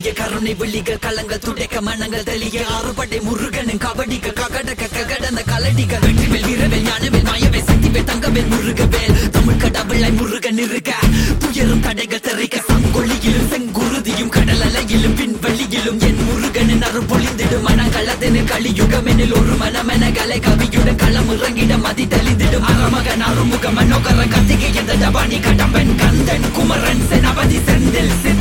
கருணை வெள்ளிக கலங்கள் துடைக்க மனங்கள் தெளிய ஆறுபடை முருகனின் கபடிக ககடக ககடந்த கலடிக வெற்றிவேல் வீரவேல் ஞானவேல் மாயவேல் சக்திவேல் தங்கவேல் முருகவேல் தமிழ் கடவுளாய் முருகன் இருக்க துயரும் தடைகள் தெரிக்க சங்கொழியிலும் செங்குருதியும் கடல் அலையிலும் விண்வெளியிலும் என் முருகனின் அருள் பொழிந்திடும் மனங்களதென கலியுகமெனில் ஒரு மனமென கலை கவியுடன் களம் இறங்கிட மதி தெளிந்திடும் அறமகன் அருமுக மனோகர கத்திகை எந்த டபானி கடம்பன் கந்தன் குமரன் செனபதி செந்தில்